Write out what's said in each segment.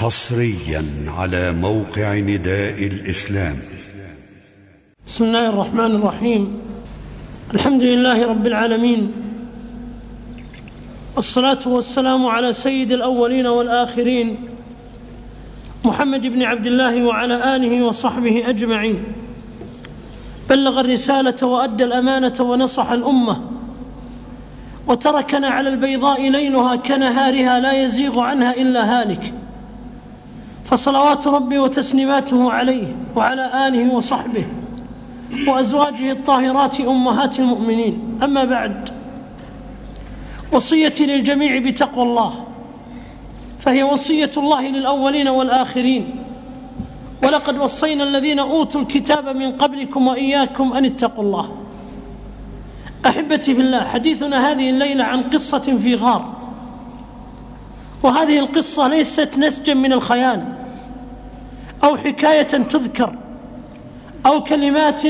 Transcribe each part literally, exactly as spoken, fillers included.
حصريا على موقع نداء الإسلام. بسم الله الرحمن الرحيم. الحمد لله رب العالمين، الصلاة والسلام على سيد الأولين والآخرين محمد بن عبد الله وعلى آله وصحبه أجمعين. بلغ الرسالة وأدى الأمانة ونصح الأمة وتركنا على البيضاء ليلها كنهارها لا يزيغ عنها إلا هالك، فصلوات ربي وتسليماته عليه وعلى آله وصحبه وأزواجه الطاهرات أمهات المؤمنين. أما بعد، وصيتي للجميع بتقوى الله، فهي وصية الله للأولين والآخرين، ولقد وصينا الذين أوتوا الكتاب من قبلكم وإياكم أن اتقوا الله. أحبتي في الله، حديثنا هذه الليلة عن قصة في غار، وهذه القصة ليست نسجا من الخيال أو حكاية تذكر أو كلمات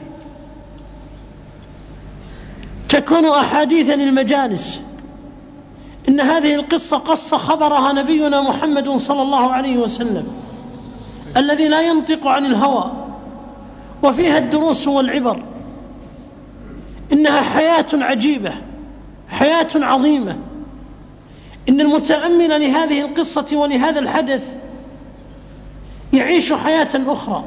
تكون أحاديثا للمجالس. إن هذه القصة قصة خبرها نبينا محمد صلى الله عليه وسلم الذي لا ينطق عن الهوى، وفيها الدروس والعبر. إنها حياة عجيبة، حياة عظيمة. إن المتأمل لهذه القصة ولهذا الحدث يعيش حياة أخرى.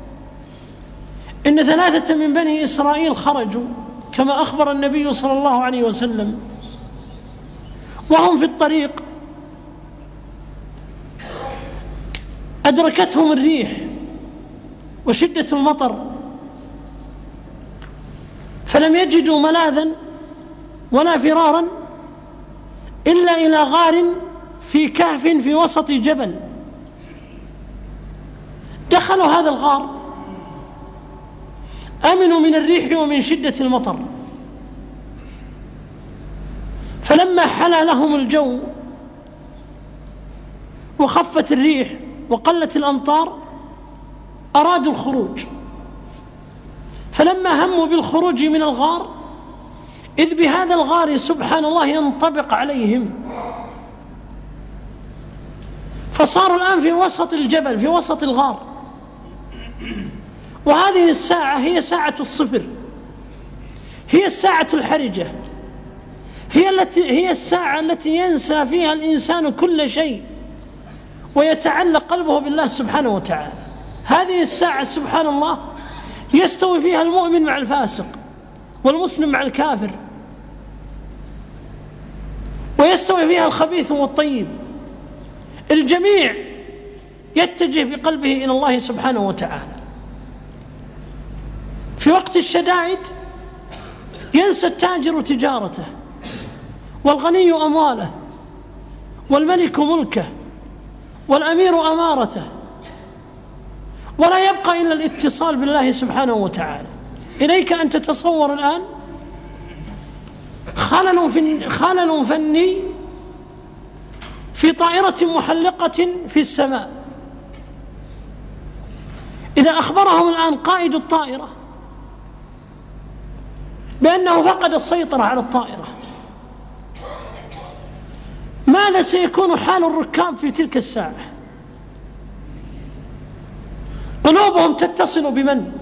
إن ثلاثة من بني إسرائيل خرجوا كما أخبر النبي صلى الله عليه وسلم، وهم في الطريق أدركتهم الريح وشدة المطر، فلم يجدوا ملاذا ولا فرارا إلا إلى غار في كهف في وسط جبل. دخلوا هذا الغار، أمنوا من الريح ومن شدة المطر. فلما حلى لهم الجو وخفت الريح وقلت الأمطار أرادوا الخروج. فلما هموا بالخروج من الغار إذ بهذا الغار سبحان الله ينطبق عليهم، فصاروا الآن في وسط الجبل في وسط الغار. وهذه الساعة هي ساعة الصفر، هي الساعة الحرجة، هي التي هي الساعة التي ينسى فيها الإنسان كل شيء ويتعلق قلبه بالله سبحانه وتعالى. هذه الساعة سبحان الله يستوي فيها المؤمن مع الفاسق، والمسلم مع الكافر، ويستوي فيها الخبيث والطيب. الجميع يتجه بقلبه إلى الله سبحانه وتعالى. في وقت الشدائد ينسى التاجر تجارته، والغني أمواله، والملك ملكه، والأمير أمارته، ولا يبقى إلا الاتصال بالله سبحانه وتعالى. إليك أن تتصور الآن خلل فن خلل فني في طائرة محلقة في السماء. إذا أخبرهم الآن قائد الطائرة بأنه فقد السيطرة على الطائرة، ماذا سيكون حال الركاب في تلك الساعة؟ قلوبهم تتصل بمن؟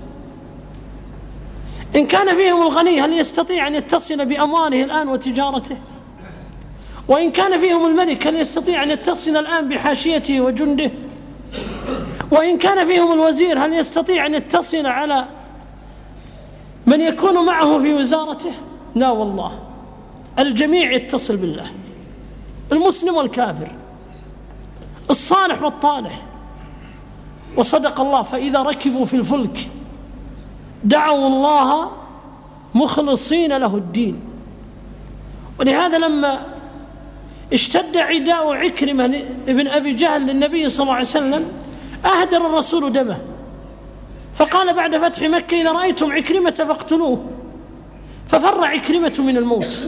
إن كان فيهم الغني هل يستطيع أن يتصل بأمواله الآن وتجارته؟ وإن كان فيهم الملك هل يستطيع أن يتصل الآن بحاشيته وجنده؟ وإن كان فيهم الوزير هل يستطيع أن يتصل على من يكون معه في وزارته؟ لا والله، الجميع يتصل بالله، المسلم والكافر، الصالح والطالح. وصدق الله، فإذا ركبوا في الفلك دعوا الله مخلصين له الدين. ولهذا لما اشتد عداء عكرمة ابن أبي جهل للنبي صلى الله عليه وسلم أهدر الرسول دمه، فقال بعد فتح مكة: إذا رأيتم عكرمة فاقتلوه. ففر عكرمة من الموت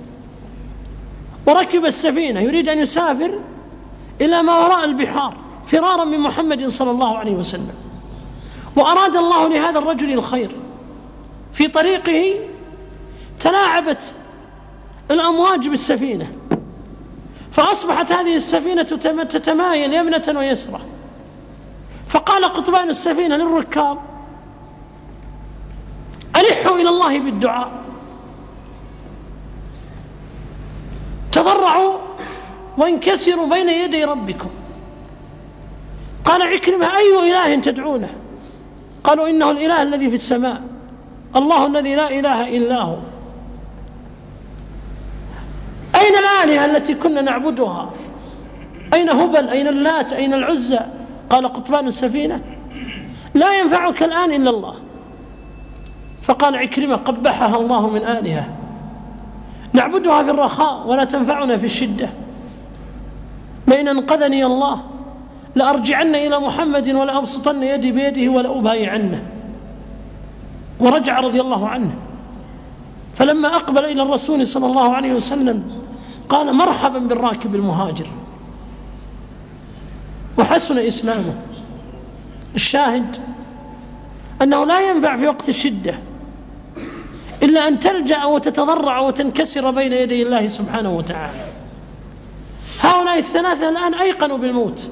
وركب السفينة يريد أن يسافر إلى ما وراء البحار فرارا من محمد صلى الله عليه وسلم. وأراد الله لهذا الرجل الخير. في طريقه تلاعبت الأمواج بالسفينة فأصبحت هذه السفينة تتمايل يمنة ويسرى. فقال قطبان السفينة للركاب: ألحوا إلى الله بالدعاء، تضرعوا وانكسروا بين يدي ربكم. قال عكرمة: أي إله تدعونه؟ قالوا: إنه الإله الذي في السماء، الله الذي لا إله إلا هو. أين الآلهة التي كنا نعبدها؟ أين هبل؟ أين اللات؟ أين العزى؟ قال قطبان السفينة: لا ينفعك الآن إلا الله. فقال عكرمة: قبحها الله من آلهة، نعبدها في الرخاء ولا تنفعنا في الشدة، لئن أنقذني الله لأرجعن إلى محمد ولا أبسطن يدي بيده ولا أبايعنه. ورجع رضي الله عنه، فلما أقبل إلى الرسول صلى الله عليه وسلم قال: مرحبا بالراكب المهاجر، وحسن إسلامه. الشاهد أنه لا ينفع في وقت الشدة إلا أن تلجأ وتتضرع وتنكسر بين يدي الله سبحانه وتعالى. هؤلاء الثلاثة الآن أيقنوا بالموت،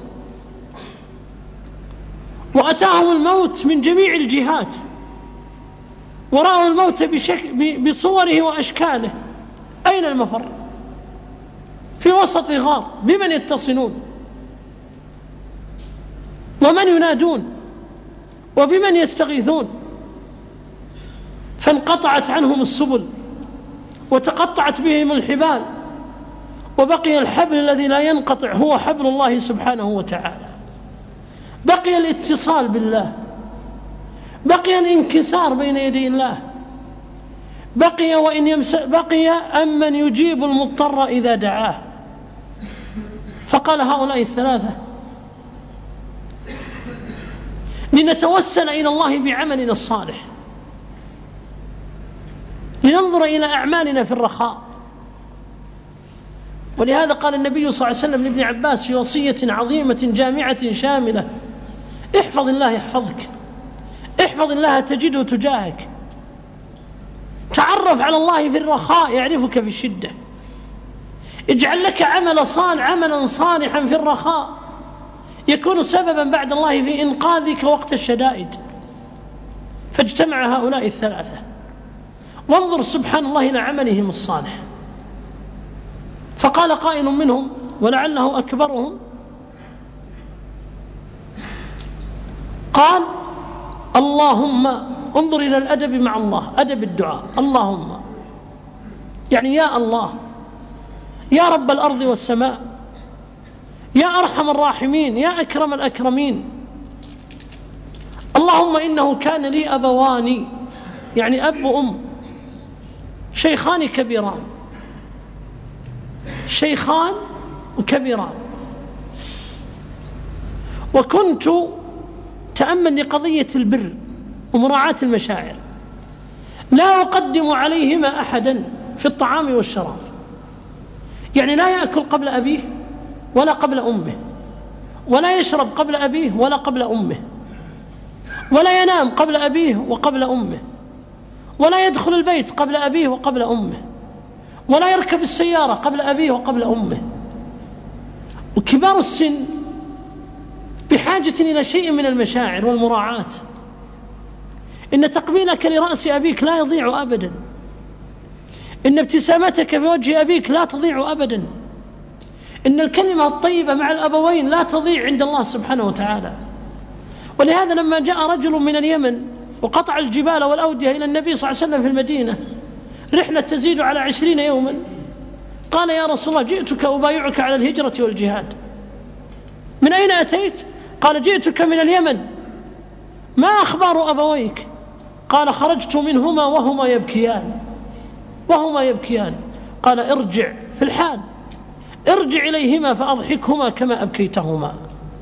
وأتاهم الموت من جميع الجهات، ورأوا الموت بصوره وأشكاله. أين المفر؟ في وسط غار، بمن يتصلون ومن ينادون وبمن يستغيثون؟ فانقطعت عنهم السبل وتقطعت بهم الحبال، وبقي الحبل الذي لا ينقطع هو حبل الله سبحانه وتعالى. بقي الاتصال بالله، بقي الانكسار بين يدي الله، بقي وإن يمس بقي أمن يجيب المضطر إذا دعاه. فقال هؤلاء الثلاثة: لنتوسل إلى الله بعملنا الصالح، لننظر إلى أعمالنا في الرخاء. ولهذا قال النبي صلى الله عليه وسلم لابن عباس في وصية عظيمة جامعة شاملة: احفظ الله يحفظك، احفظ الله تجده تجاهك، تعرف على الله في الرخاء يعرفك في الشدة، اجعل لك عمل صالح عملا صالحا في الرخاء يكون سببا بعد الله في إنقاذك وقت الشدائد. فاجتمع هؤلاء الثلاثة، وانظر سبحان الله إلى عملهم الصالح. فقال قائل منهم ولعله أكبرهم، قال: اللهم، انظر إلى الأدب مع الله، أدب الدعاء، اللهم يعني يا الله، يا رب الأرض والسماء، يا أرحم الراحمين، يا أكرم الأكرمين، اللهم إنه كان لي أبوان، يعني أب وأم، شيخان كبيران، شيخان وكبيران، وكنت تأمل لقضية البر ومراعاة المشاعر، لا أقدم عليهما أحدا في الطعام والشراب، يعني لا يأكل قبل أبيه ولا قبل أمه، ولا يشرب قبل أبيه ولا قبل أمه، ولا ينام قبل أبيه وقبل أمه، ولا يدخل البيت قبل أبيه وقبل أمه، ولا يركب السيارة قبل أبيه وقبل أمه. وكبار السن بحاجة إلى شيء من المشاعر والمراعاة. إن تقبيلك لرأس أبيك لا يضيع أبدا، إن ابتسامتك في وجه أبيك لا تضيع أبدا، إن الكلمة الطيبة مع الأبوين لا تضيع عند الله سبحانه وتعالى. ولهذا لما جاء رجل من اليمن وقطع الجبال والأودية إلى النبي صلى الله عليه وسلم في المدينة، رحلة تزيد على عشرين يوما، قال: يا رسول الله، جئتك أبايعك على الهجرة والجهاد. من أين أتيت؟ قال: جئتك من اليمن. ما أخبار أبويك؟ قال: خرجت منهما وهما يبكيان، وهما يبكيان. قال: ارجع في الحال، ارجع إليهما فأضحكهما كما أبكيتهما.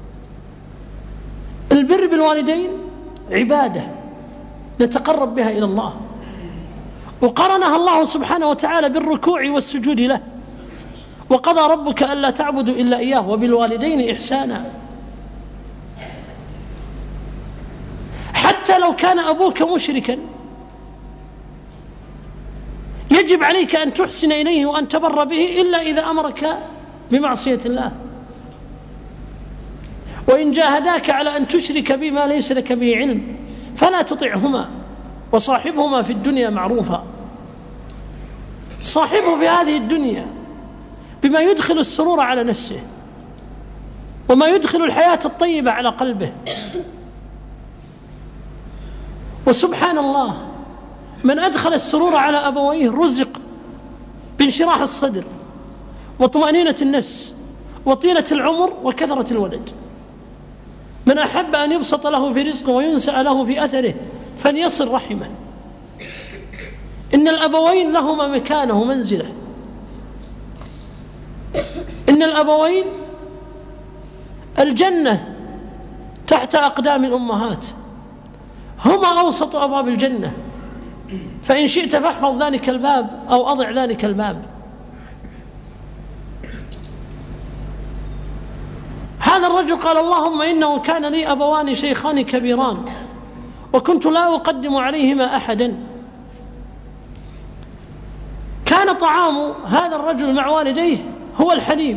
البر بالوالدين عبادة نتقرب بها إلى الله، وقرنها الله سبحانه وتعالى بالركوع والسجود له، وقضى ربك ألا تعبدوا إلا إياه وبالوالدين إحسانا. حتى لو كان أبوك مشركا يجب عليك أن تحسن إليه وأن تبر به، إلا إذا أمرك بمعصية الله. وإن جاهداك على أن تشرك بما ليس لك به علم فلا تطعهما وصاحبهما في الدنيا معروفا. صاحبه في هذه الدنيا بما يدخل السرور على نفسه وما يدخل الحياة الطيبة على قلبه. وسبحان الله، من أدخل السرور على أبويه رزق بانشراح الصدر وطمأنينة النفس وطيلة العمر وكثرة الولد. من أحب أن يبسط له في رزقه وينسأ له في أثره فليصل رحمه. إن الأبوين لهما مكانه ومنزله. إن الأبوين الجنة تحت أقدام الأمهات، هما أوسط أبواب الجنة، فإن شئت فاحفظ ذلك الباب أو أضع ذلك الباب. هذا الرجل قال: اللهم إنه كان لي أبوان شيخان كبيران وكنت لا أقدم عليهما أحدا. كان طعام هذا الرجل مع والديه هو الحليب.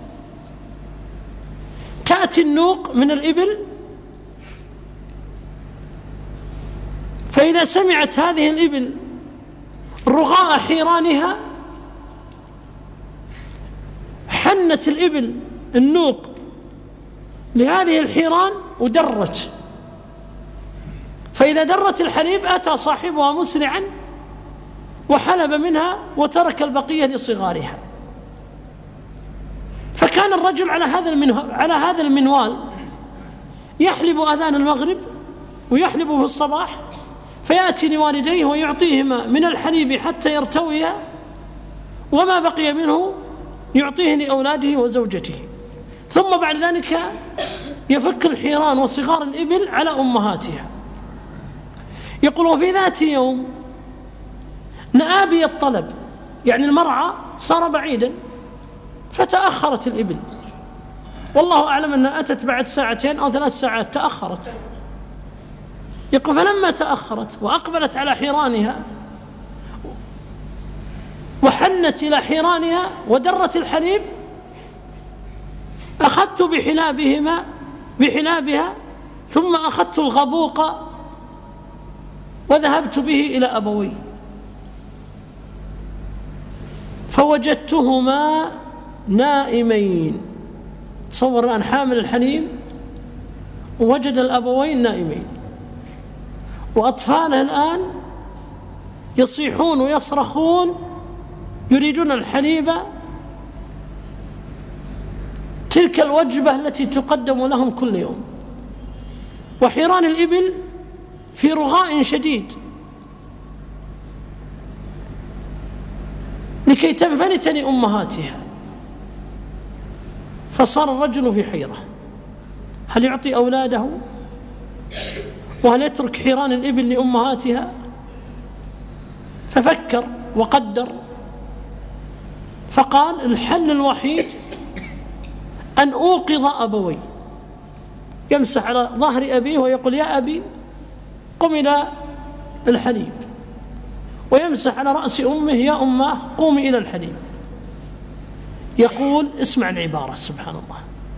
تأتي النوق من الإبل، فإذا سمعت هذه الإبل رغاء حيرانها حنت الإبل النوق لهذه الحيران ودرت، فإذا درت الحليب أتى صاحبها مسرعا وحلب منها وترك البقية لصغارها. فكان الرجل على هذا على هذا المنوال يحلب أذان المغرب ويحلب في الصباح، فيأتي لوالديه ويعطيهما من الحليب حتى يرتويا، وما بقي منه يعطيه لأولاده وزوجته. ثم بعد ذلك يفك الحيران وصغار الإبل على أمهاتها. يقول: وفي ذات يوم نأى بي الطلب، يعني المرعى صار بعيدا فتأخرت الإبل، والله أعلم أنها أتت بعد ساعتين أو ثلاث ساعات تأخرت. يقول: فلما تأخرت وأقبلت على حيرانها وحنت إلى حيرانها ودرت الحليب، أخذت بحلابهما بحلابها ثم أخذت الغبوق وذهبت به إلى أبوي فوجدتهما نائمين. تصور الآن حامل الحليب ووجد الأبوين نائمين، وأطفاله الآن يصيحون ويصرخون يريدون الحليب، تلك الوجبة التي تقدم لهم كل يوم. وحيران الإبل في رغاء شديد لكي تنفلت لأمهاتها. فصار الرجل في حيرة، هل يعطي أولاده وهل يترك حيران الإبل لأمهاتها؟ ففكر وقدر فقال: الحل الوحيد أن أوقظ أبوي. يمسح على ظهر أبيه ويقول: يا أبي قم إلى الحليب، ويمسح على رأس أمه: يا أمه قومي إلى الحليب. يقول: اسمع العبارة سبحان الله: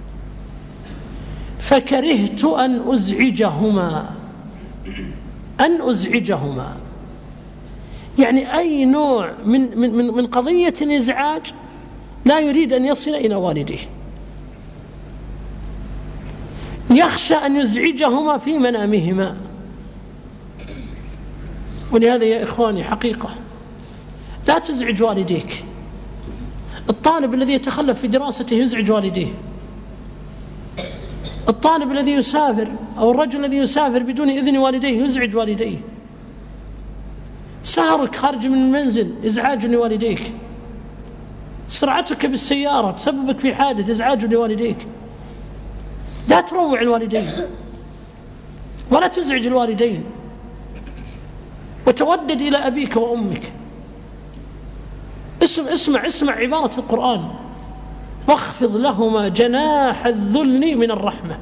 فكرهت أن أزعجهما أن أزعجهما يعني أي نوع من, من, من, من قضية الإزعاج لا يريد أن يصل إلى والديه، يخشى أن يزعجهما في منامهما. ولهذا يا إخواني حقيقة لا تزعج والديك. الطالب الذي يتخلف في دراسته يزعج والديه، الطالب الذي يسافر أو الرجل الذي يسافر بدون إذن والديه يزعج والديه، سهرك خارج من المنزل إزعاج لوالديك، سرعتك بالسيارة تسببك في حادث إزعاج لوالديك. لا تروع الوالدين ولا تزعج الوالدين، وتودد إلى أبيك وأمك. اسمع اسمع اسمع عبارة القرآن: واخفض لهما جناح الذل من الرحمة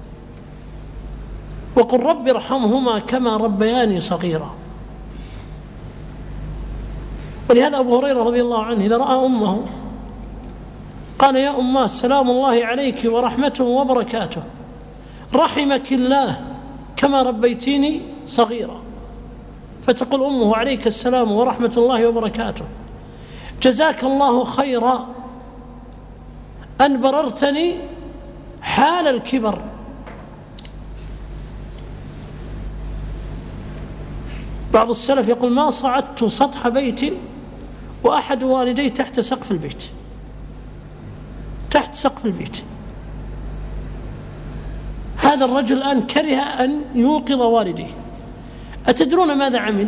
وقل رب ارحمهما كما ربياني صغيرا. ولهذا أبو هريرة رضي الله عنه إذا رأى أمه قال يا أماه سلام الله عليك ورحمته وبركاته، رحمك الله كما ربيتيني صغيرا. فتقول أمه عليك السلام ورحمة الله وبركاته، جزاك الله خيرا أن بررتني حال الكبر. بعض السلف يقول ما صعدت سطح بيت وأحد والدي تحت سقف البيت، تحت سقف البيت. هذا الرجل الآن كره أن يوقظ والديه. أتدرون ماذا عمل؟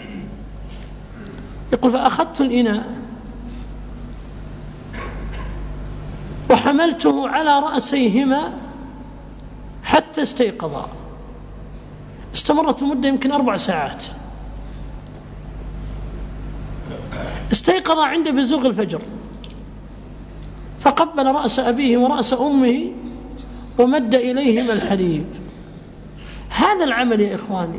يقول فأخذت الإناء وحملته على رأسيهما حتى استيقظا. استمرت المدة يمكن أربع ساعات. استيقظ عند بزوغ الفجر، فقبل رأس أبيه ورأس أمه ومد إليهما الحليب. هذا العمل يا إخواني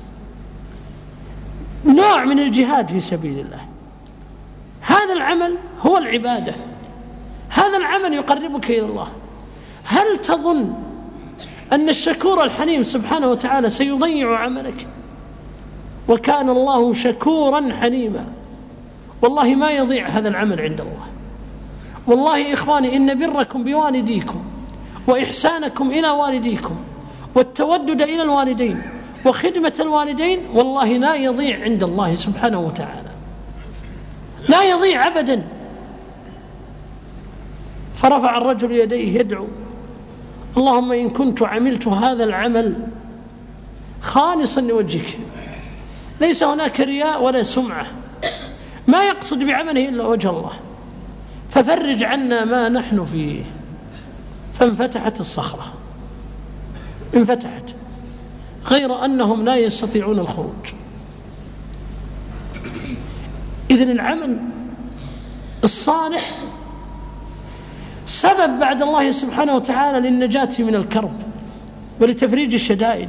نوع من الجهاد في سبيل الله. هذا العمل هو العبادة، هذا العمل يقربك إلى الله. هل تظن أن الشكور الحليم سبحانه وتعالى سيضيع عملك؟ وكان الله شكورا حليما. والله ما يضيع هذا العمل عند الله. والله إخواني إن بركم بوالديكم وإحسانكم إلى والديكم والتودد إلى الوالدين وخدمة الوالدين والله لا يضيع عند الله سبحانه وتعالى، لا يضيع أبدا. فرفع الرجل يديه يدعو اللهم إن كنت عملت هذا العمل خالصا لوجهك، ليس هناك رياء ولا سمعة، ما يقصد بعمله إلا وجه الله، ففرج عنا ما نحن فيه. فانفتحت الصخرة، انفتحت، غير أنهم لا يستطيعون الخروج. إذن العمل الصالح سبب بعد الله سبحانه وتعالى للنجاة من الكرب ولتفريج الشدائد.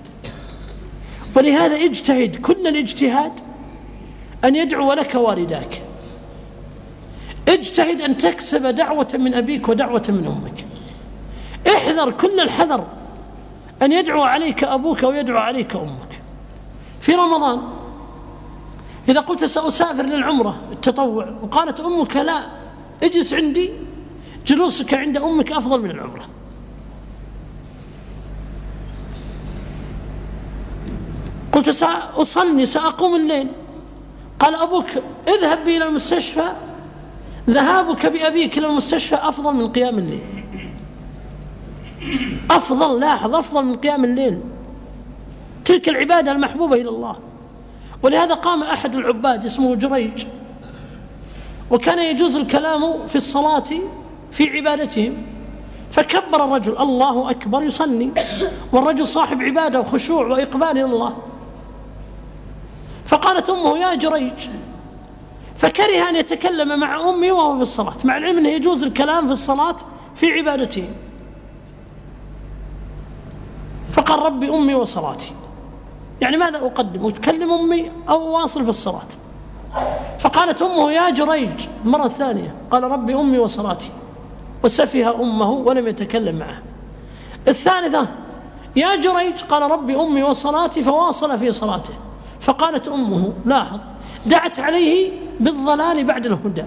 ولهذا اجتهد كل الاجتهاد أن يدعو لك والداك، اجتهد أن تكسب دعوة من أبيك ودعوة من أمك، احذر كل الحذر أن يدعو عليك أبوك أو يدعو عليك أمك. في رمضان إذا قلت سأسافر للعمرة التطوع وقالت أمك لا اجلس عندي، جلوسك عند أمك أفضل من العمرة. قلت سأصلي سأقوم الليل، قال أبوك اذهب بي إلى المستشفى، ذهابك بأبيك إلى المستشفى أفضل من قيام الليل، أفضل، لاحظ، أفضل من قيام الليل. تلك العبادة المحبوبة إلى الله. ولهذا قام أحد العباد اسمه جريج، وكان يجوز الكلام في الصلاة في عبادتهم، فكبر الرجل الله أكبر يصلي، والرجل صاحب عبادة وخشوع وإقبال إلى الله. فقالت أمه يا جريج، فكره أن يتكلم مع أمي وهو في الصلاة، مع العلم أنه يجوز الكلام في الصلاة في عبادتهم. فقال ربي أمي وصلاتي، يعني ماذا أقدم، أتكلم أمي أو واصل في الصلاة؟ فقالت أمه يا جريج المرة الثانية، قال ربي أمي وصلاتي، وسفها أمه ولم يتكلم معها. الثالثة يا جريج، قال ربي أمي وصلاتي، فواصل في صلاته. فقالت أمه لاحظ دعت عليه بالضلال بعد الهدى،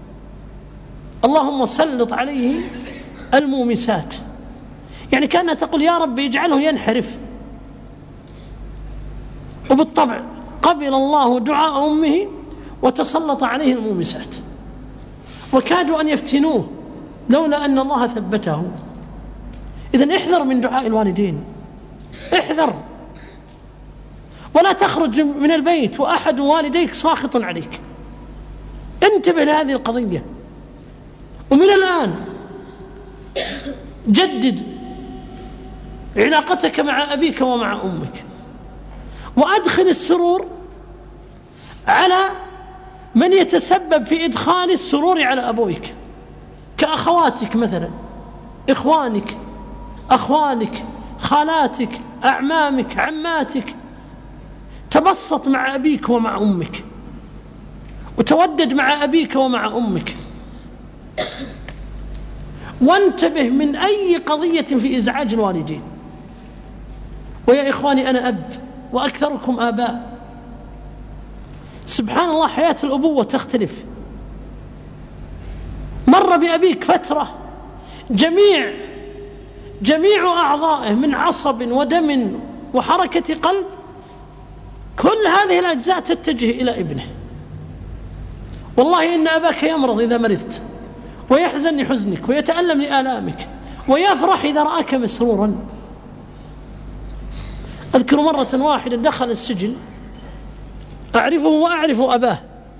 اللهم سلط عليه المومسات، يعني كأنها تقول يا رب اجعله ينحرف. وبالطبع قبل الله دعاء أمه وتسلط عليه المومسات، وكادوا أن يفتنوه لولا أن الله ثبته. إذن احذر من دعاء الوالدين، احذر، ولا تخرج من البيت وأحد والديك ساخط عليك. انتبه لهذه القضية. ومن الآن جدد علاقتك مع أبيك ومع أمك، وأدخل السرور على من يتسبب في إدخال السرور على أبويك، كأخواتك مثلا، إخوانك، أخوانك، خالاتك، أعمامك، عماتك. تبسط مع أبيك ومع أمك، وتودد مع أبيك ومع أمك. وانتبه من أي قضية في إزعاج الوالدين. ويا إخواني أنا أب وأكثركم آباء، سبحان الله حياة الأبوة تختلف. مر بأبيك فترة جميع جميع أعضائه من عصب ودم وحركة قلب كل هذه الأجزاء تتجه إلى ابنه. والله إن أباك يمرض إذا مرضت، ويحزن لحزنك، ويتألم لآلامك، ويفرح إذا رآك مسرورا. أذكر مرة واحدة دخل السجن أعرفه وأعرف أباه،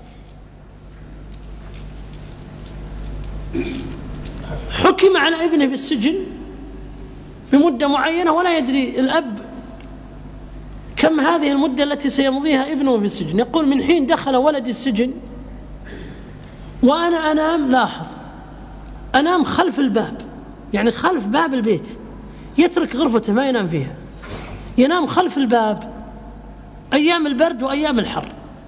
حكم على ابنه بالسجن بمدة معينة ولا يدري الأب كم هذه المدة التي سيمضيها ابنه في السجن. يقول من حين دخل ولدي السجن وأنا أنام، لاحظ أنام خلف الباب، يعني خلف باب البيت، يترك غرفته ما ينام فيها، ينام خلف الباب أيام البرد وأيام الحر.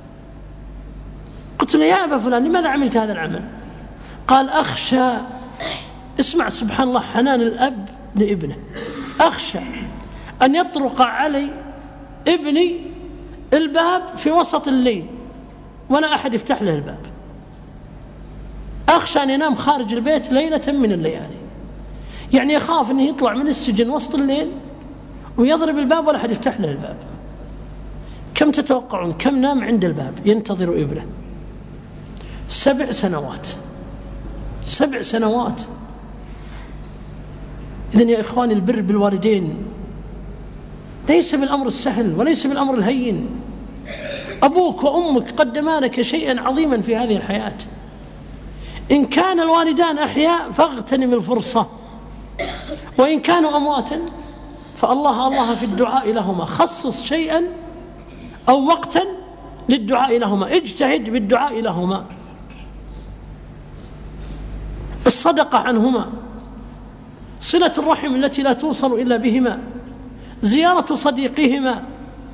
قلت له يا أبا فلان لماذا عملت هذا العمل؟ قال أخشى، اسمع سبحان الله حنان الأب لابنه، أخشى أن يطرق علي ابني الباب في وسط الليل ولا أحد يفتح له الباب، أخشى أن ينام خارج البيت ليلة من الليالي، يعني يخاف أنه يطلع من السجن وسط الليل ويضرب الباب ولا أحد يفتح له الباب. كم تتوقعون كم نام عند الباب ينتظر ابنه؟ سبع سنوات سبع سنوات. إذن يا إخواني البر بالوالدين ليس بالأمر السهل وليس بالأمر الهين. أبوك وأمك قدما لك شيئا عظيما في هذه الحياة. إن كان الوالدان أحياء فاغتنم الفرصة، وإن كانوا أمواتا فالله الله في الدعاء لهما، خصص شيئا أو وقتا للدعاء لهما، اجتهد بالدعاء لهما، الصدقة عنهما، صلة الرحم التي لا توصل إلا بهما، زيارة صديقهما.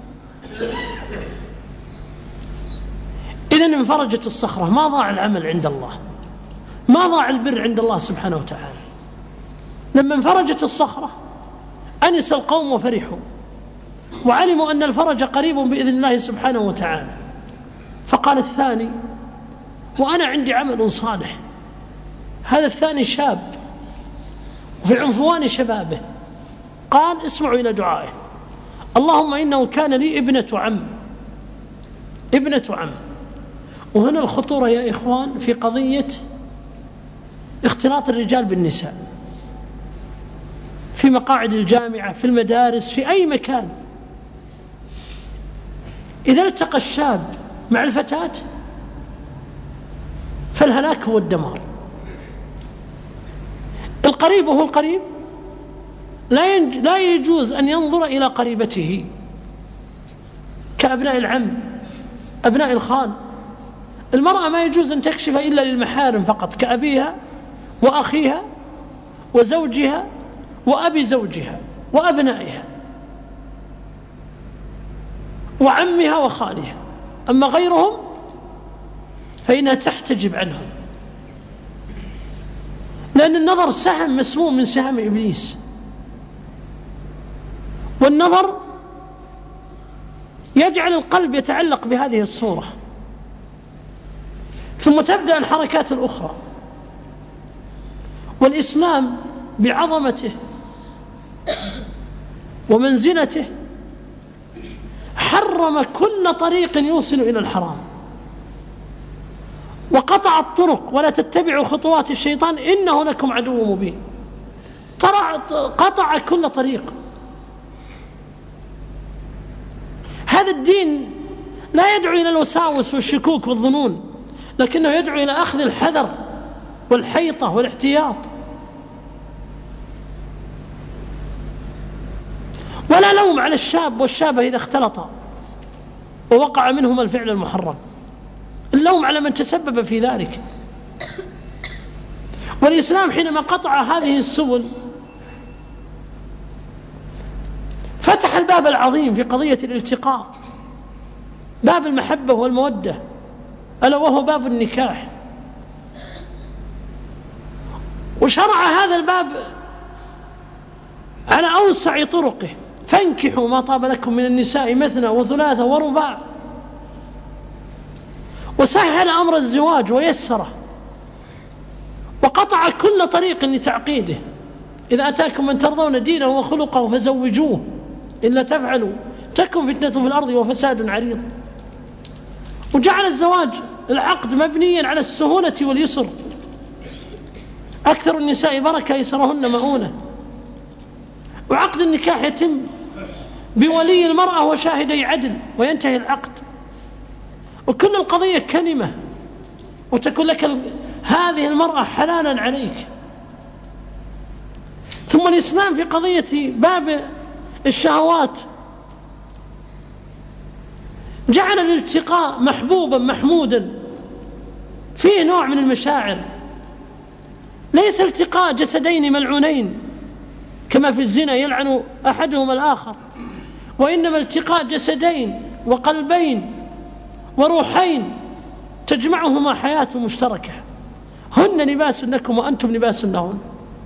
إذن انفرجت الصخرة، ما ضاع العمل عند الله، ما ضاع البر عند الله سبحانه وتعالى. لما انفرجت الصخرة أنس القوم وفرحوا وعلموا أن الفرج قريب بإذن الله سبحانه وتعالى. فقال الثاني وأنا عندي عمل صالح، هذا الثاني شاب وفي عنفوان شبابه، قال اسمعوا إلى دعائه، اللهم إنه كان لي ابنة عم ابنة عم. وهنا الخطورة يا إخوان في قضية اختلاط الرجال بالنساء، في مقاعد الجامعة، في المدارس، في أي مكان. إذا التقى الشاب مع الفتاة فالهلاك هو الدمار. القريب وهو القريب لا, ينج... لا يجوز أن ينظر إلى قريبته كأبناء العم، أبناء الخال. المرأة ما يجوز أن تكشف إلا للمحارم فقط، كأبيها وأخيها وزوجها وأبي زوجها وأبنائها وعمها وخالها. أما غيرهم فإنها تحتجب عنهم، لأن النظر سهم مسموم من سهم إبليس، والنظر يجعل القلب يتعلق بهذه الصورة، ثم تبدأ الحركات الأخرى. والإسلام بعظمته ومنزلته حرم كل طريق يوصل إلى الحرام، وقطع الطرق، ولا تتبعوا خطوات الشيطان إنه لكم عدو مبين. قطع كل طريق. هذا الدين لا يدعو إلى الوساوس والشكوك والظنون، لكنه يدعو إلى أخذ الحذر والحيطة والاحتياط. ولا لوم على الشاب والشابة إذا اختلطا ووقع منهما الفعل المحرم، اللوم على من تسبب في ذلك. والإسلام حينما قطع هذه السبل فتح الباب العظيم في قضية الالتقاء، باب المحبة والمودة، ألا وهو باب النكاح. وشرع هذا الباب على أوسع طرقه: فانكحوا ما طاب لكم من النساء مثنى وثلاثة ورباع، وسهل أمر الزواج ويسره، وقطع كل طريق لتعقيده: إذا أتاكم من ترضون دينه وخلقه فزوجوه، إلا تفعلوا تكن فتنة في الأرض وفساد عريض. وجعل الزواج العقد مبنيا على السهولة واليسر: أكثر النساء بركة يسرهن مؤونة. وعقد النكاح يتم بولي المرأة وشاهدي عدل وينتهي العقد، وكل القضية كلمة، وتكون لك هذه المرأة حلالا عليك. ثم الإسلام في قضية باب الشهوات جعل الالتقاء محبوبا محمودا، فيه نوع من المشاعر، ليس التقاء جسدين ملعونين كما في الزنا يلعن أحدهما الآخر، وإنما التقاء جسدين وقلبين وروحين تجمعهما حياة مشتركة، هن لباس لكم وأنتم لباس لهن.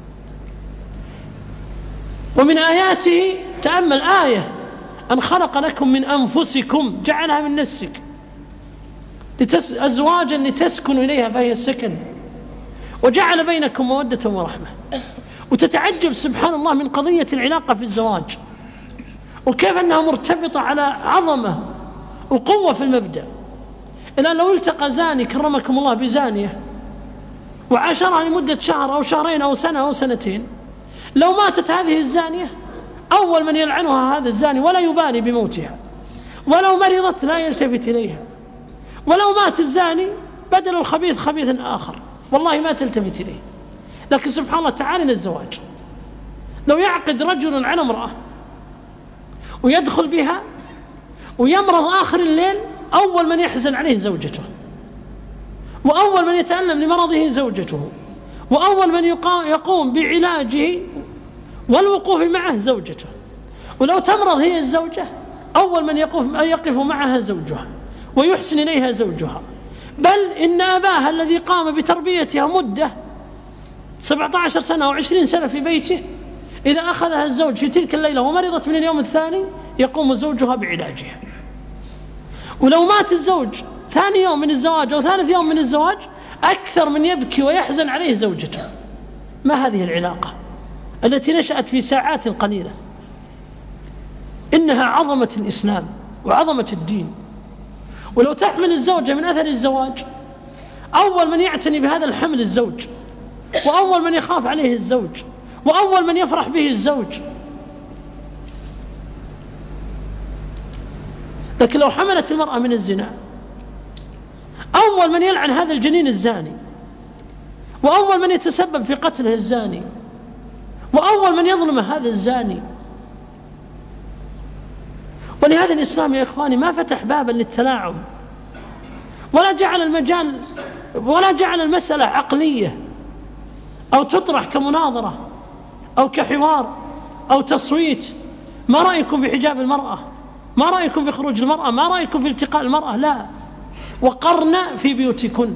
ومن آياته تأمل آية: أن خلق لكم من أنفسكم، جعلها من نفسك، لتس... أزواجا لتسكنوا إليها فهي السكن، وجعل بينكم مودة ورحمة. وتتعجب سبحان الله من قضية العلاقة في الزواج، وكيف أنها مرتبطة على عظمة وقوة في المبدأ. الآن لو التقى زاني كرمكم الله بزانية وعاشرها لمدة شهر أو شهرين أو سنة أو سنتين، لو ماتت هذه الزانية أول من يلعنها هذا الزاني ولا يبالي بموتها، ولو مرضت لا يلتفت إليها، ولو مات الزاني بدل الخبيث خبيث آخر والله ما تلتفت إليه. لكن سبحان الله تعالى الزواج، لو يعقد رجل على امرأة ويدخل بها ويمرض آخر الليل، أول من يحزن عليه زوجته، وأول من يتألم لمرضه زوجته، وأول من يقوم بعلاجه والوقوف معه زوجته. ولو تمرض هي الزوجة، أول من يقف, يقف معها زوجها ويحسن إليها زوجها. بل إن أباها الذي قام بتربيتها مدة سبعة عشر سنة أو عشرين سنة في بيته، إذا أخذها الزوج في تلك الليلة ومرضت من اليوم الثاني يقوم زوجها بعلاجها. ولو مات الزوج ثاني يوم من الزواج أو ثالث يوم من الزواج، أكثر من يبكي ويحزن عليه زوجته. ما هذه العلاقة التي نشأت في ساعات قليلة؟ إنها عظمة الإسلام وعظمة الدين. ولو تحمل الزوجة من أثر الزواج، أول من يعتني بهذا الحمل الزوج، وأول من يخاف عليه الزوج، وأول من يفرح به الزوج. لكن لو حملت المرأة من الزنا، أول من يلعن هذا الجنين الزاني، وأول من يتسبب في قتله الزاني، وأول من يظلم هذا الزاني. ولهذا الإسلام يا إخواني ما فتح بابا للتلاعب، ولا جعل المجال ولا جعل المسألة عقلية أو تطرح كمناظرة أو كحوار أو تصويت: ما رأيكم في حجاب المرأة؟ ما رأيكم في خروج المرأة؟ ما رأيكم في التقاء المرأة؟ لا، وقرن في بيوتكن.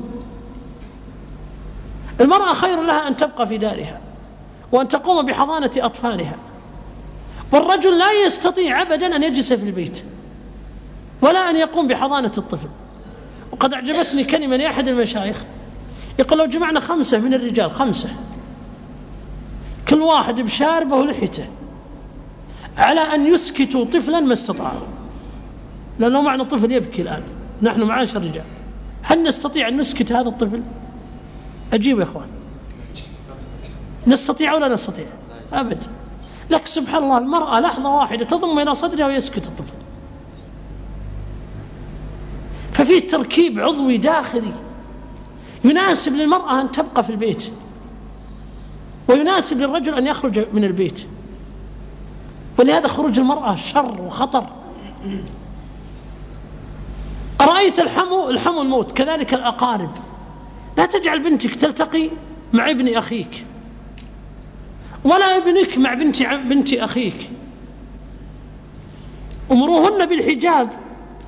المرأة خير لها أن تبقى في دارها وأن تقوم بحضانة أطفالها، والرجل لا يستطيع أبدا أن يجلس في البيت ولا أن يقوم بحضانة الطفل. وقد أعجبتني كلمة لأحد المشايخ يقول: لو جمعنا خمسة من الرجال، خمسة كل واحد بشاربه ولحيته، على أن يسكتوا طفلا ما استطاعوا، لأنه معنى الطفل يبكي الآن، نحن معاشر الرجال هل نستطيع أن نسكت هذا الطفل؟ أجيب يا إخوان، نستطيع ولا نستطيع؟ أبدا. لكن سبحان الله المرأة لحظة واحدة تضم إلى صدرها ويسكت الطفل. ففي تركيب عضوي داخلي يناسب للمرأة أن تبقى في البيت، ويناسب للرجل أن يخرج من البيت. ولهذا خروج المرأة شر وخطر. أرأيت الحمو الحمو الموت، كذلك الأقارب. لا تجعل بنتك تلتقي مع ابن أخيك، ولا ابنك مع بنت بنت أخيك. أمروهن بالحجاب،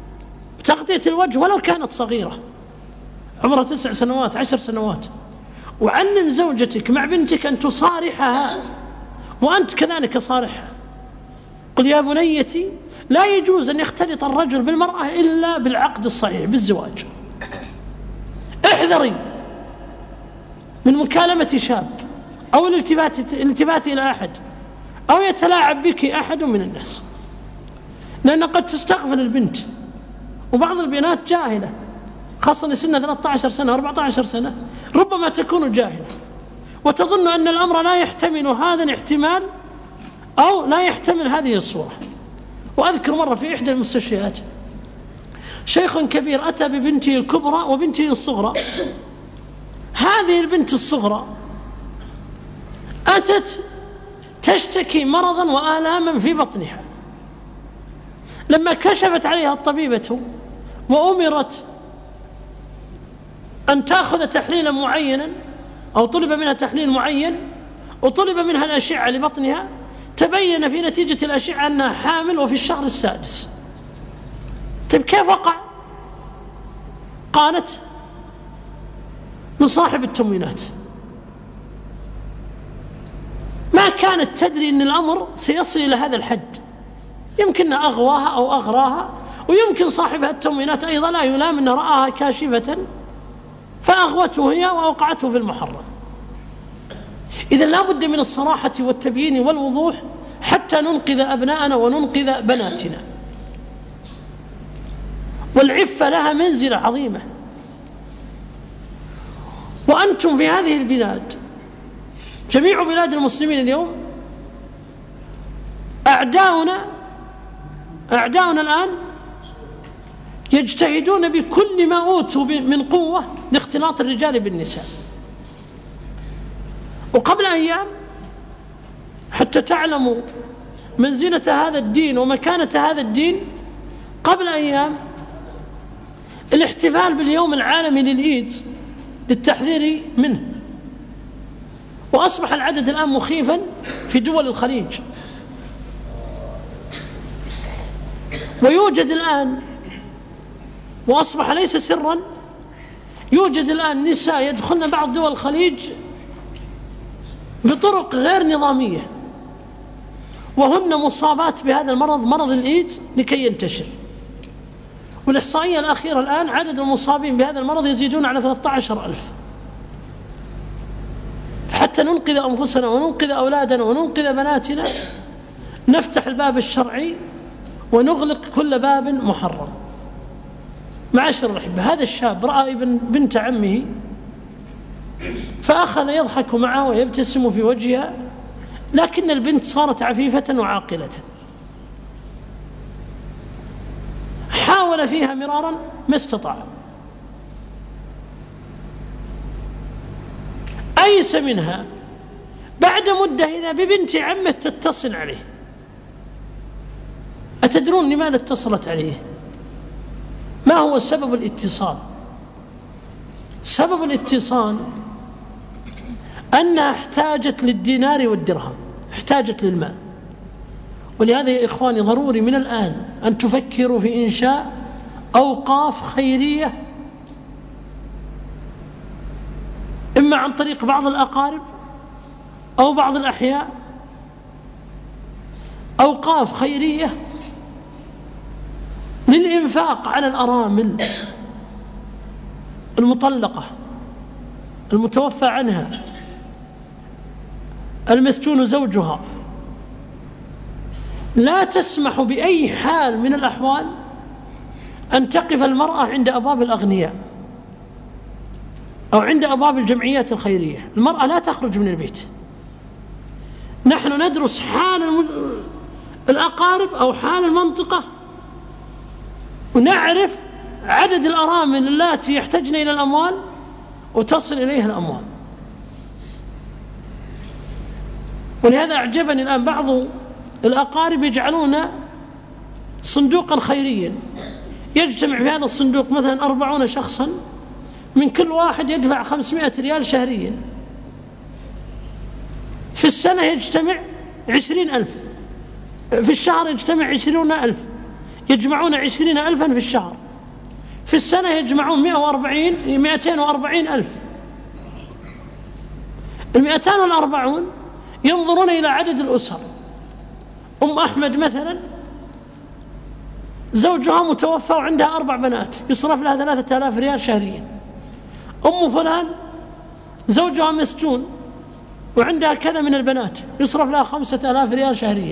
تغطية الوجه ولو كانت صغيرة، عمرها تسع سنوات عشر سنوات، وعلم زوجتك مع بنتك أن تصارحها وأنت كذلك صارحها. قل يا بنيتي لا يجوز أن يختلط الرجل بالمرأة إلا بالعقد الصحيح بالزواج. احذري من مكالمة شاب أو الالتفات, الالتفات إلى أحد أو يتلاعب بك أحد من الناس، لأن قد تستغفل البنت، وبعض البنات جاهلة خاصة سنة ثلاثة عشر سنة أربعة عشر سنة ربما تكون جاهلة وتظن أن الأمر لا يحتمل هذا الاحتمال أو لا يحتمل هذه الصورة. وأذكر مرة في إحدى المستشفيات شيخ كبير أتى ببنته الكبرى وبنته الصغرى. هذه البنت الصغرى أتت تشتكي مرضا وآلاما في بطنها. لما كشفت عليها الطبيبة وأمرت أن تأخذ تحليلا معينا أو طلب منها تحليل معين وطلب منها الأشعة لبطنها، تبين في نتيجة الأشعة أنها حامل وفي الشهر السادس. طيب كيف وقع؟ قالت من صاحب التموينات. ما كانت تدري أن الأمر سيصل إلى هذا الحد، يمكن أغواها أو أغراها، ويمكن صاحبها التموينات أيضا لا يلام أن رآها كاشفة فأغوته هي وأوقعته في المحرم. إذا لا بد من الصراحة والتبيين والوضوح حتى ننقذ أبناءنا وننقذ بناتنا. والعفة لها منزلة عظيمة. وأنتم في هذه البلاد جميع بلاد المسلمين اليوم أعداؤنا أعداؤنا الآن يجتهدون بكل ما أوتوا من قوة لاختلاط الرجال بالنساء. وقبل أيام حتى تعلموا منزلة هذا الدين ومكانة هذا الدين، قبل أيام الاحتفال باليوم العالمي للإيدز للتحذير منه، وأصبح العدد الآن مخيفا في دول الخليج. ويوجد الآن، وأصبح ليس سرا، يوجد الآن نساء يدخلن بعض دول الخليج بطرق غير نظامية وهن مصابات بهذا المرض، مرض الإيدز، لكي ينتشر. والإحصائية الأخيرة الآن عدد المصابين بهذا المرض يزيدون على ثلاثة عشر ألف. فحتى ننقذ أنفسنا وننقذ أولادنا وننقذ بناتنا نفتح الباب الشرعي ونغلق كل باب محرم. معاشر الأحبة، هذا الشاب رأى ابن بنت عمه فأخذ يضحك معه ويبتسم في وجهها، لكن البنت صارت عفيفة وعاقلة. حاول فيها مرارا ما استطاع، أيس منها. بعد مدة إذا ببنت عمه تتصل عليه. أتدرون لماذا اتصلت عليه؟ ما هو سبب الاتصال؟ سبب الاتصال أنها احتاجت للدينار والدرهم، احتاجت للمال. ولهذا يا إخواني ضروري من الآن أن تفكروا في إنشاء أوقاف خيرية، إما عن طريق بعض الأقارب أو بعض الأحياء، أوقاف خيرية للإنفاق على الأرامل المطلقة المتوفى عنها المسجون زوجها. لا تسمح بأي حال من الأحوال أن تقف المرأة عند أبواب الأغنياء أو عند أبواب الجمعيات الخيرية. المرأة لا تخرج من البيت. نحن ندرس حال الأقارب أو حال المنطقة ونعرف عدد الأرامل اللاتي يحتاجن إلى الأموال وتصل إليها الأموال. ولهذا أعجبني الآن بعض الأقارب يجعلون صندوقا خيريا يجتمع في هذا الصندوق مثلا أربعون شخصا، من كل واحد يدفع خمسمائة ريال شهريا. في السنة يجتمع عشرين ألف، في الشهر يجتمع عشرون ألف، يجمعون عشرين ألفا في الشهر. في السنة يجمعون مئة وأربعين مئتين وأربعين ألف. المئتان والأربعون ينظرون إلى عدد الأسر. أم أحمد مثلا زوجها متوفى وعندها أربع بنات يصرف لها ثلاثة آلاف ريال شهريا. أم فلان زوجها مسجون وعندها كذا من البنات يصرف لها خمسة آلاف ريال شهريا.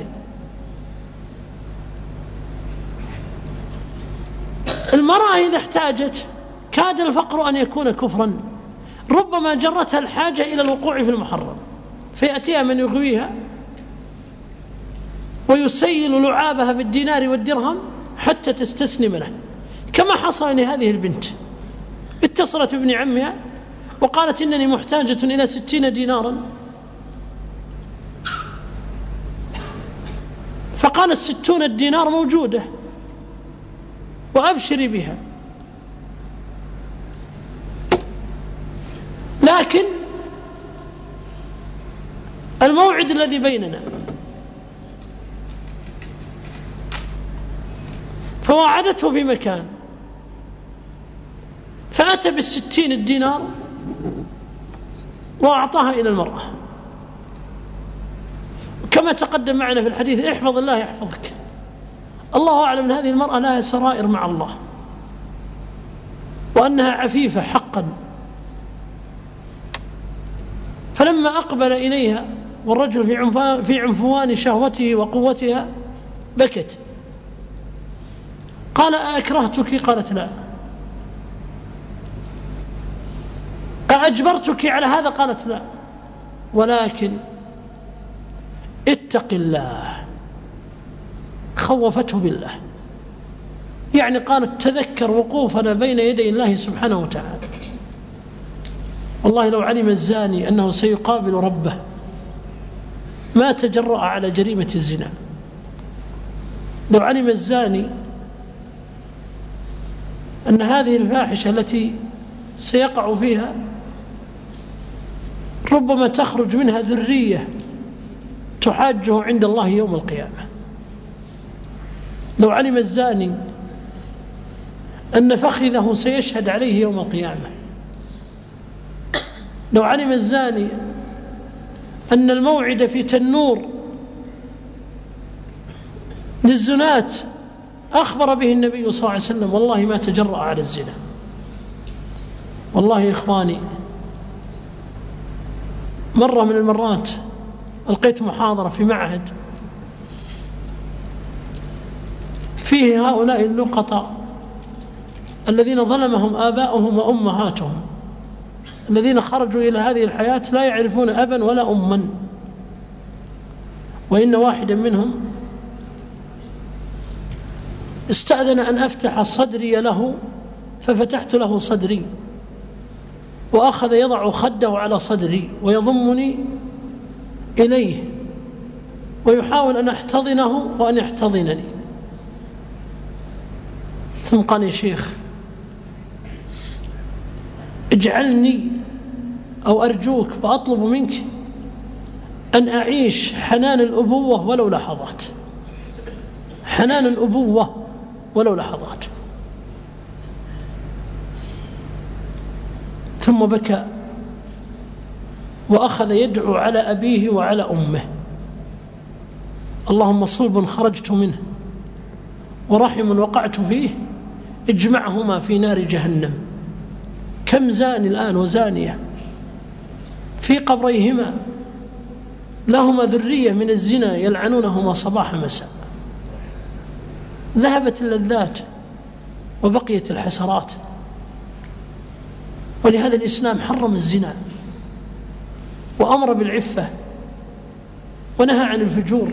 المرأة إذا احتاجت كاد الفقر أن يكون كفرا، ربما جرتها الحاجة إلى الوقوع في المحرم، فيأتيها من يغويها ويسيل لعابها بالدينار والدرهم حتى تستسلم له، كما حصل لهذه البنت. اتصلت بابن عمها وقالت إنني محتاجة إلى ستين دينارا، فقال الستون الدينار موجودة وأبشري بها، لكن الموعد الذي بيننا. فواعدته في مكان، فأتى بالستين الدينار وأعطاها إلى المرأة. كما تقدم معنا في الحديث: احفظ الله يحفظك. الله أعلم أن هذه المرأة لها سرائر مع الله، وأنها عفيفة حقا. فلما أقبل إليها والرجل في عنفوان, في عنفوان شهوته وقوتها بكت. قال: أأكرهتك؟ قالت: لا. أأجبرتك على هذا؟ قالت: لا، ولكن اتق الله. خوفته بالله، يعني قالت: تذكر وقوفنا بين يدي الله سبحانه وتعالى. والله لو علم الزاني أنه سيقابل ربه ما تجرأ على جريمة الزنا. لو علم الزاني أن هذه الفاحشة التي سيقع فيها ربما تخرج منها ذرية تحاجه عند الله يوم القيامة. لو علم الزاني أن فخذه سيشهد عليه يوم القيامة. لو علم الزاني أن الموعد في تنور للزنات أخبر به النبي صلى الله عليه وسلم، والله ما تجرأ على الزنا. والله يا إخواني، مرة من المرات ألقيت محاضرة في معهد فيه هؤلاء اللقطاء الذين ظلمهم آباؤهم وأمهاتهم، الذين خرجوا إلى هذه الحياة لا يعرفون أبا ولا أما. وإن واحدا منهم استأذن أن أفتح صدري له، ففتحت له صدري، وأخذ يضع خده على صدري ويضمني إليه ويحاول أن أحتضنه وأن يحتضنني. ثم قال: يا شيخ اجعلني أو أرجوك وأطلب منك أن أعيش حنان الأبوة ولو لحظات، حنان الأبوة ولو لحظات. ثم بكى وأخذ يدعو على أبيه وعلى أمه: اللهم صلب خرجت منه ورحم وقعت فيه اجمعهما في نار جهنم. كم زاني الآن وزانية في قبريهما لهما ذرية من الزنا يلعنونهما صباح مساء. ذهبت اللذات وبقيت الحسرات. ولهذا الإسلام حرم الزنا وأمر بالعفة ونهى عن الفجور،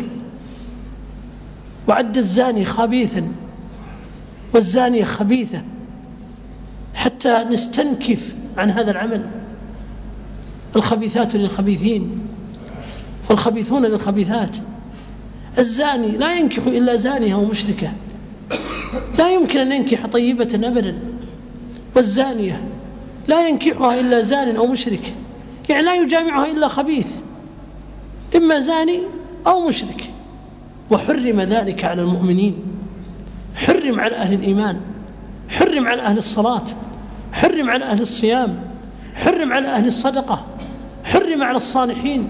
وعد الزاني خبيثا والزانية خبيثة حتى نستنكف عن هذا العمل. الخبيثات للخبيثين والخبيثون للخبيثات. الزاني لا ينكح إلا زانية ومشركة، لا يمكن أن ينكح طيبة أبدا. والزانية لا ينكحها إلا زان أو مشرك، يعني لا يجامعها إلا خبيث، إما زاني أو مشرك. وحرم ذلك على المؤمنين، حرم على أهل الإيمان، حرم على أهل الصلاة، حرم على أهل الصيام، حرم على أهل الصدقة، حرم على الصالحين.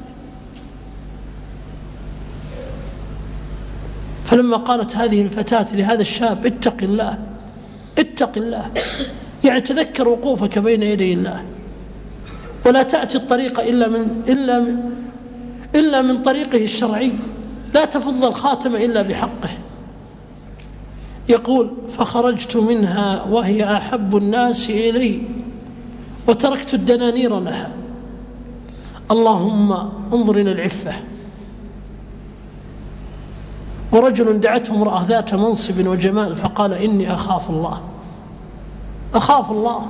فلما قالت هذه الفتاة لهذا الشاب اتق الله اتق الله، يعني تذكر وقوفك بين يدي الله، ولا تأتي الطريق إلا من, إلا من, إلا من طريقه الشرعي، لا تفض الخاتم إلا بحقه. يقول فخرجت منها وهي أحب الناس إلي وتركت الدنانير لها. اللهم انظر إلى العفة. ورجل دعته امرأة ذات منصب وجمال فقال إني أخاف الله أخاف الله.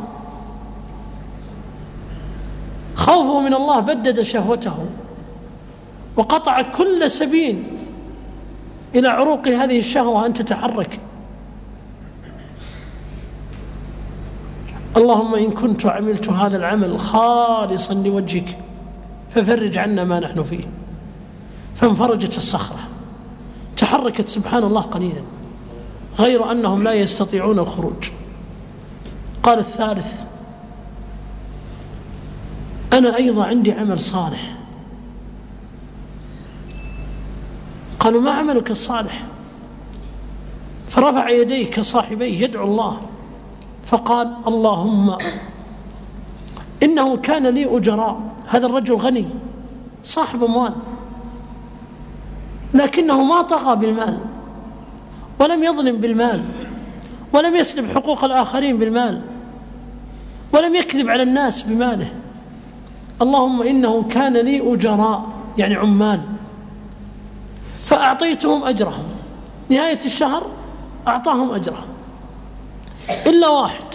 خوفه من الله بدد شهوته وقطع كل سبيل إلى عروق هذه الشهوة أن تتحرك. اللهم إن كنت عملت هذا العمل خالصا لوجهك ففرج عنا ما نحن فيه. فانفرجت الصخرة، تحركت سبحان الله قليلا، غير أنهم لا يستطيعون الخروج. قال الثالث أنا أيضا عندي عمل صالح. قالوا ما عملك الصالح؟ فرفع يديه كصاحبيه يدعو الله فقال اللهم إنه كان لي أجراء. هذا الرجل غني صاحب أموال، لكنه ما طغى بالمال ولم يظلم بالمال ولم يسلب حقوق الآخرين بالمال ولم يكذب على الناس بماله. اللهم إنه كان لي أجراء يعني عمال فأعطيتهم أجرهم، نهاية الشهر أعطاهم أجرهم، إلا واحد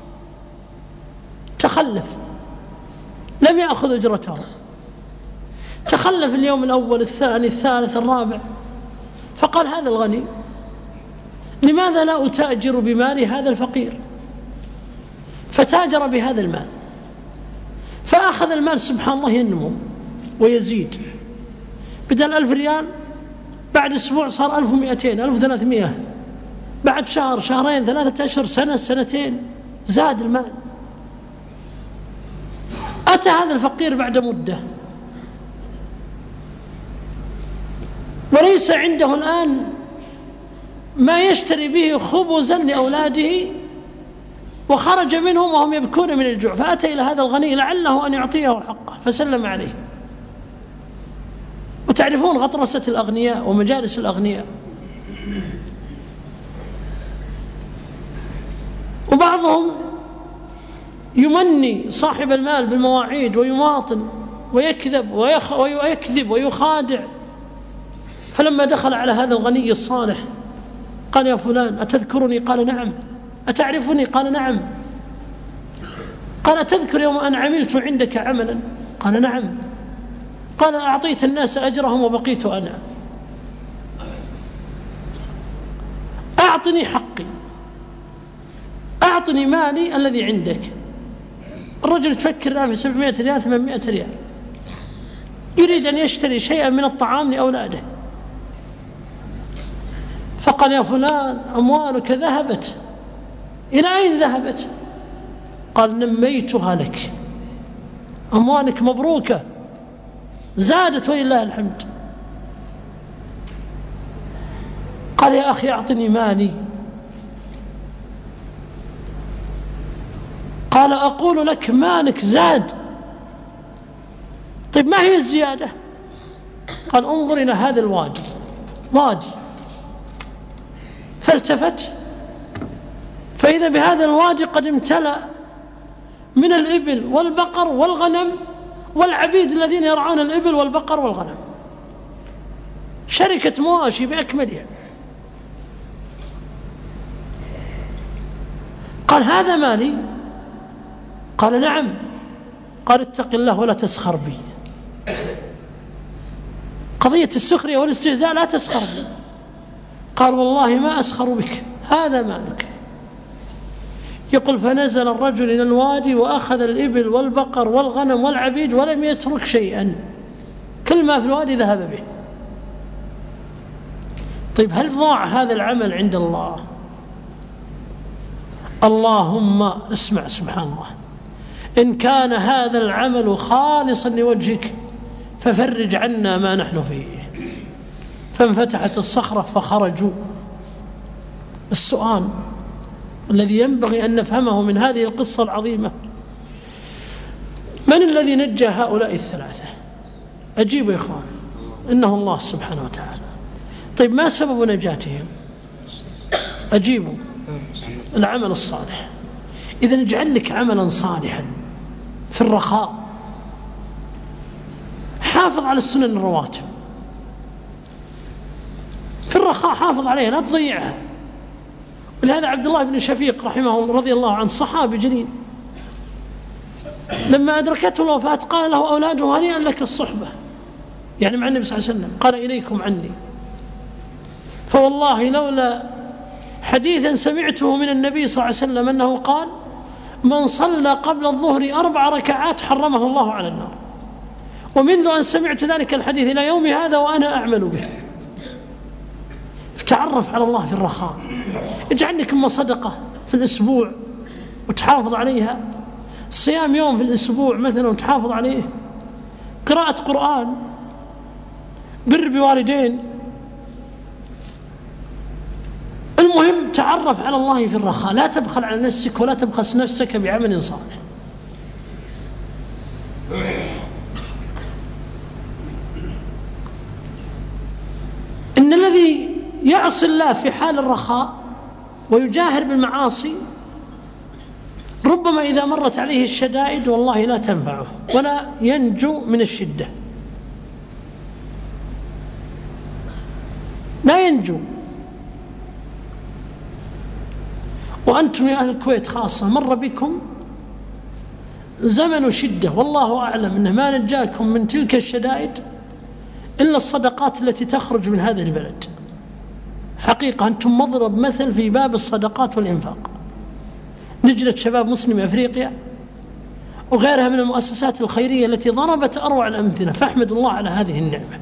تخلف لم يأخذ أجرته، تخلف اليوم الأول الثاني الثالث الرابع. فقال هذا الغني لماذا لا أتاجر بمال هذا الفقير؟ فتاجر بهذا المال فأخذ المال سبحان الله ينمو ويزيد. بدل ألف ريال بعد أسبوع صار ألف ومئتين ألف وثلاثمائة، بعد شهر شهرين ثلاثة أشهر سنة سنتين زاد المال. أتى هذا الفقير بعد مدة وليس عنده الآن ما يشتري به خبزا لأولاده، وخرج منهم وهم يبكون من الجوع، فأتى إلى هذا الغني لعله أن يعطيه حقه فسلم عليه. وتعرفون غطرسة الأغنياء ومجالس الأغنياء. وبعضهم يمني صاحب المال بالمواعيد ويماطل ويكذب ويكذب ويخادع. فلما دخل على هذا الغني الصالح قال يا فلان أتذكرني؟ قال نعم. أتعرفني؟ قال نعم. قال أتذكر يوم أن عملت عندك عملا؟ قال نعم. قال أعطيت الناس أجرهم وبقيت أنا. أعطني حقي، أعطني مالي الذي عندك. الرجل تفكر الآن في سبعمائة ريال ثمانمائة ريال، يريد أن يشتري شيئا من الطعام لأولاده. فقال يا فلان أموالك ذهبت. إلى أين ذهبت؟ قال نميتها لك، أموالك مبروكة زادت ولله الحمد. قال يا أخي أعطني مالي. قال أقول لك مالك زاد. طيب ما هي الزيادة؟ قال انظر إلى هذا الوادي، وادي. فالتفت فإذا بهذا الوادي قد امتلأ من الإبل والبقر والغنم والعبيد الذين يرعون الإبل والبقر والغنم، شركة مواشي بأكملها. قال هذا مالي؟ قال نعم. قال اتق الله ولا تسخر بي. قضية السخرية والاستهزاء لا تسخر بي. قال والله ما أسخر بك، هذا مالك. يقول فنزل الرجل إلى الوادي وأخذ الإبل والبقر والغنم والعبيد ولم يترك شيئا، كل ما في الوادي ذهب به. طيب هل ضاع هذا العمل عند الله؟ اللهم اسمع سبحان الله، إن كان هذا العمل خالصا لوجهك ففرج عنا ما نحن فيه. فانفتحت الصخرة فخرجوا. السؤال الذي ينبغي أن نفهمه من هذه القصة العظيمة: من الذي نجى هؤلاء الثلاثة؟ أجيبوا يا إخوان، إنه الله سبحانه وتعالى. طيب ما سبب نجاتهم؟ أجيبوا: العمل الصالح. إذا اجعل لك عملا صالحا في الرخاء، حافظ على السنن الرواتب في الرخاء، حافظ عليها لا تضيعها. ولهذا عبد الله بن شفيق رحمه الله رضي الله عنه صحابي جليل، لما أدركته الوفاة قال له أولاده: هنيئا لك الصحبة، يعني مع النبي صلى الله عليه وسلم، قال: إليكم عني، فوالله لولا حديثا سمعته من النبي صلى الله عليه وسلم أنه قال: من صلى قبل الظهر أربع ركعات حرمه الله على النار، ومنذ أن سمعت ذلك الحديث إلى يومي هذا وأنا أعمل به. تعرف على الله في الرخاء، اجعل لك أما صدقة في الأسبوع وتحافظ عليها، صيام يوم في الأسبوع مثلا وتحافظ عليه، قراءة قرآن، بر بوالدين. المهم تعرف على الله في الرخاء، لا تبخل على نفسك ولا تبخس نفسك بعمل صالح. إن الذي يعصي الله في حال الرخاء ويجاهر بالمعاصي ربما إذا مرت عليه الشدائد والله لا تنفعه ولا ينجو من الشدة، لا ينجو. وأنتم يا أهل الكويت خاصة مر بكم زمن شدة، والله أعلم أنه ما نجاكم من تلك الشدائد إلا الصدقات التي تخرج من هذا البلد. حقيقة أنتم مضرب مثل في باب الصدقات والإنفاق. لجنة شباب مسلم أفريقيا وغيرها من المؤسسات الخيرية التي ضربت أروع الأمثلة، فأحمد الله على هذه النعمة.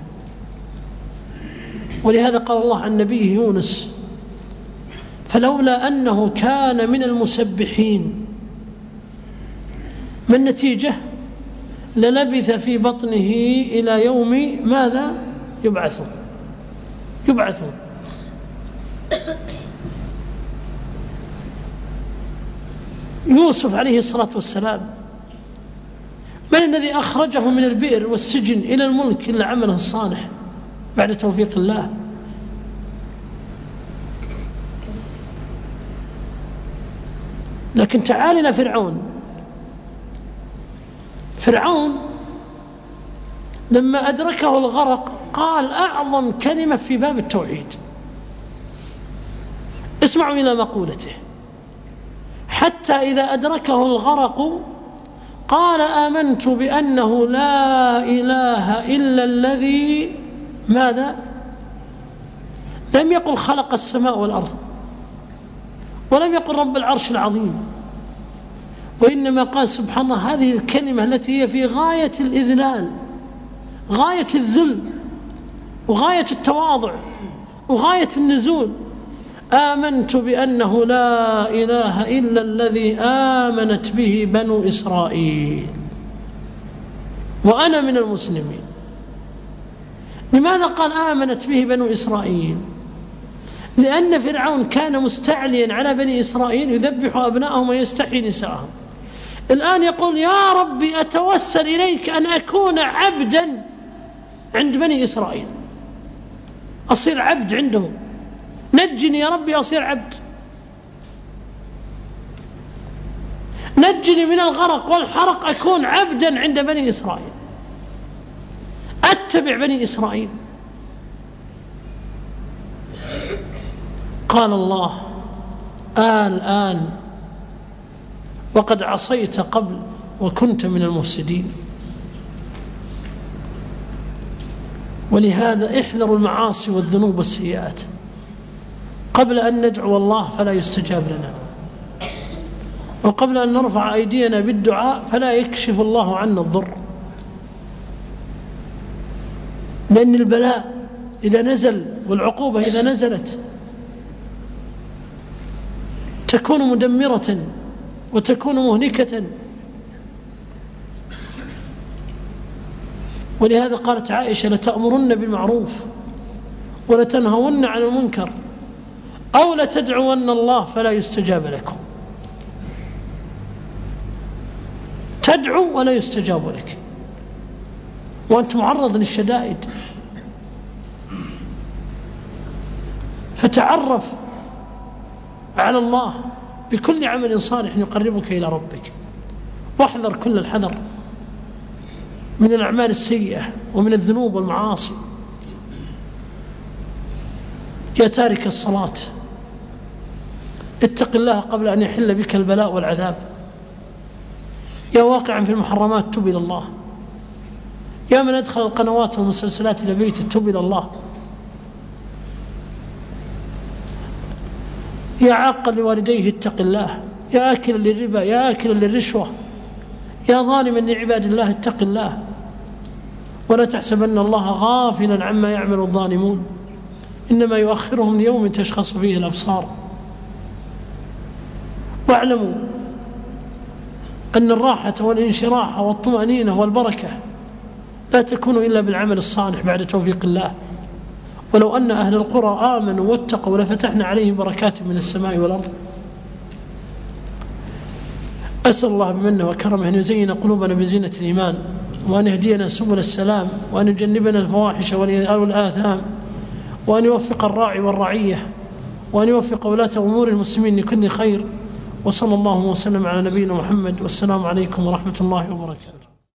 ولهذا قال الله عن نبيه يونس: فلولا أنه كان من المسبحين، ما النتيجة؟ للبث في بطنه إلى يوم ماذا؟ يبعثون يبعثون يوسف عليه الصلاة والسلام من الذي أخرجه من البئر والسجن إلى الملك إلا عمله الصالح بعد توفيق الله؟ لكن تعال إلى فرعون. فرعون لما أدركه الغرق قال أعظم كلمة في باب التوحيد، اسمعوا إلى مقولته: حتى إذا أدركه الغرق قال آمنت بأنه لا إله إلا الذي ماذا؟ لم يقل خلق السماء والأرض، ولم يقل رب العرش العظيم، وإنما قال سبحان الله هذه الكلمة التي هي في غاية الإذلال، غاية الذل، وغاية التواضع، وغاية النزول: آمنت بأنه لا إله إلا الذي آمنت به بنو إسرائيل وأنا من المسلمين. لماذا قال آمنت به بنو إسرائيل؟ لأن فرعون كان مستعليا على بني إسرائيل يذبح أبنائهم ويستحيي نساءهم. الآن يقول يا ربي أتوسل إليك أن أكون عبدا عند بني إسرائيل، أصير عبد عندهم، نجني يا ربي أصير عبد، نجني من الغرق والحرق أكون عبدا عند بني إسرائيل، أتبع بني إسرائيل. قال الله آه الآن وقد عصيت قبل وكنت من المفسدين. ولهذا احذروا المعاصي والذنوب والسيئات قبل أن ندعو الله فلا يستجاب لنا، وقبل أن نرفع أيدينا بالدعاء فلا يكشف الله عنا الضر. لأن البلاء إذا نزل والعقوبة إذا نزلت تكون مدمرة وتكون مهلكة ولهذا قالت عائشة: لتأمرن بالمعروف ولتنهون عن المنكر أو لتدعون الله فلا يستجاب لكم. تدعو ولا يستجاب لك وأنت معرض للشدائد. فتعرف على الله بكل عمل صالح يقربك إلى ربك، واحذر كل الحذر من الأعمال السيئة ومن الذنوب والمعاصي. يا تارك الصلاة، اتق الله قبل أن يحل بك البلاء والعذاب. يا واقعا في المحرمات، تب إلى الله. يا من أدخل القنوات والمسلسلات إلى بيته، تب إلى الله. يا عاقا لوالديه، اتق الله. يا آكلا للربا، يا آكلا للرشوة، يا ظالما لعباد الله، اتق الله. ولا تحسبن الله غافلا عما يعمل الظالمون، إنما يؤخرهم ليوم تشخص فيه الأبصار. واعلموا أن الراحة والانشراح والطمأنينة والبركة لا تكون إلا بالعمل الصالح بعد توفيق الله. ولو أن أهل القرى آمنوا واتقوا لفتحنا عليهم بركات من السماء والأرض. أسأل الله بمنه وكرمه أن يزين قلوبنا بزينة الإيمان، وأن يهدينا سبل السلام، وأن يجنبنا الفواحش والآثام، وأن يوفق الراعي والرعية، وأن يوفق ولاة أمور المسلمين لكل خير. وصلى الله وسلم على نبينا محمد، والسلام عليكم ورحمة الله وبركاته.